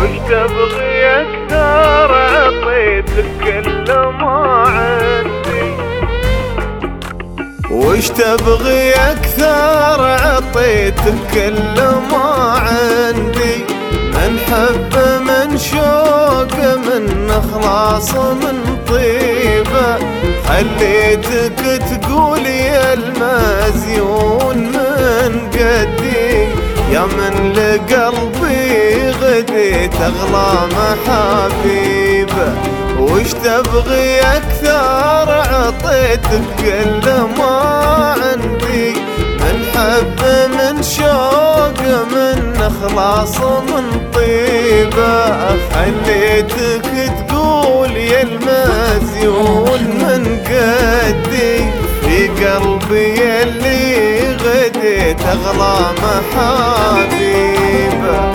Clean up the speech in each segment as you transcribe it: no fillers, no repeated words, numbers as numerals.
وش تبغي اكثر عطيتك كل ما عندي، وش تبغي اكثر عطيتك كل ما عندي، من حب من شوق من اخلاص من طيبه، خليتك تقول يا المزيون من قدي، يا من لقلبي غديت اغلى محابيبه، وش تبغي اكثر عطيتك كل ما عندي، من حب من شوق من اخلاص من طيبه، خليتك تقول يا المزيون من قدي، في قلبي اللي غديت اغلى محابيبه.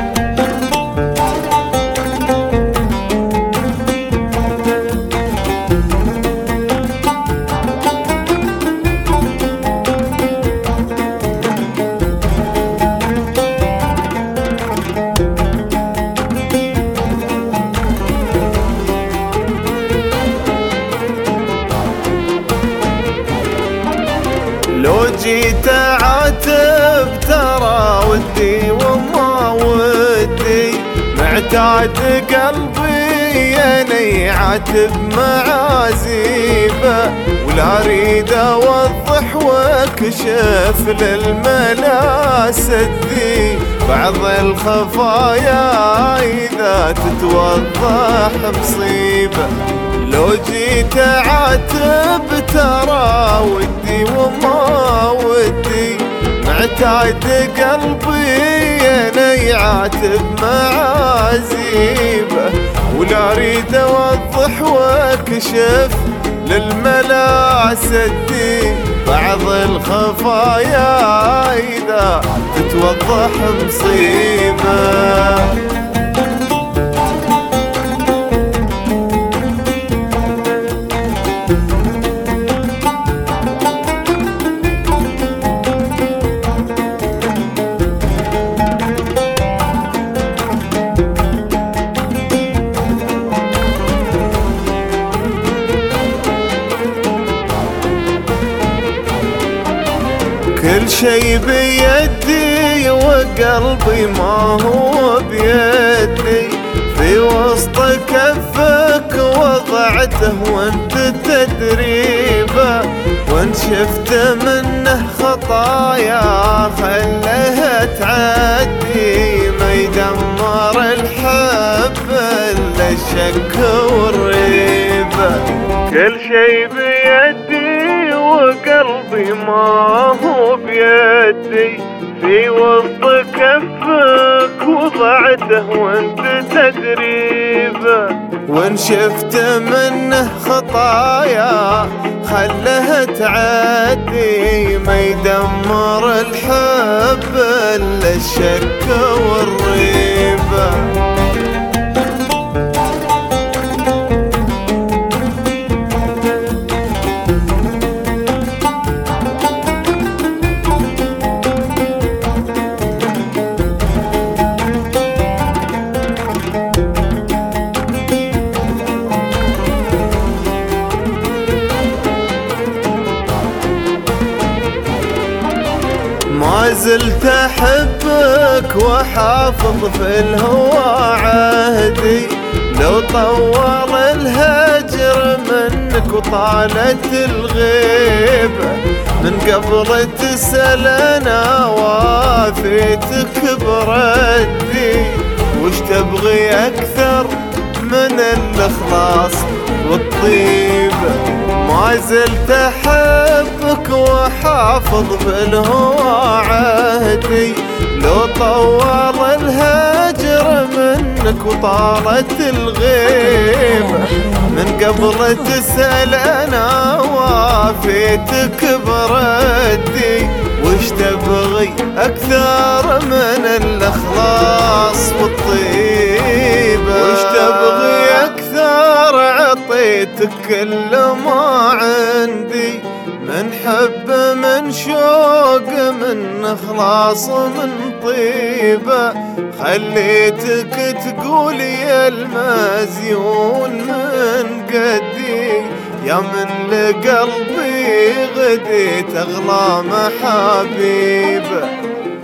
لو جيت اعاتب ترى ودي وما ودي، معتاد قلبي انا يعاتب معازيبه، ولا اريد اوضح واكشف للملا سدي، بعض الخفايا اذا تتوضح مصيبه، لو جيت اعاتب ترى ودي وما ودي، معتاد قلبي انا يعاتب معازيبه، ولا اريد اوضح واكشف للملا سدي، بعض الخفايا اذا تتوضح مصيبه. كل شي بيدي وقلبي ما هو بيدي، في وسط كفك وضعته وانت تدريبه، وان شفت منه خطايا خلها تعدي، ما يدمر الحب الا الشك والريبه، كل شي بيدي وقلبي ما هو بيدي، في وسط كفك وضعته وانت تدريبه، وان شفت منه خطايا خلها تعدي، ما يدمر الحب الا الشك والريبه. ما زلت احبك وحافظ في الهوى عهدي، لو طول الهجر منك وطالت الغيبة، من قبل تسأل انا وافيتك بردي، وش تبغي اكثر من الاخلاص والطيبة، ما زلت احبك وحافظ بالهوى عهدي، لو طول الهجر منك وطالت الغيبة، من قبل تسأل انا وافيتك بردي، وش تبغي اكثر من الاخلاص والطيبة، وش تبغي اكثر عطيتك كل ما عندي، من حب من شوق من إخلاص من طيبة، خليتك تقول يا المزيون من قدي، يا من لقلبي غديت أغلى محابيب.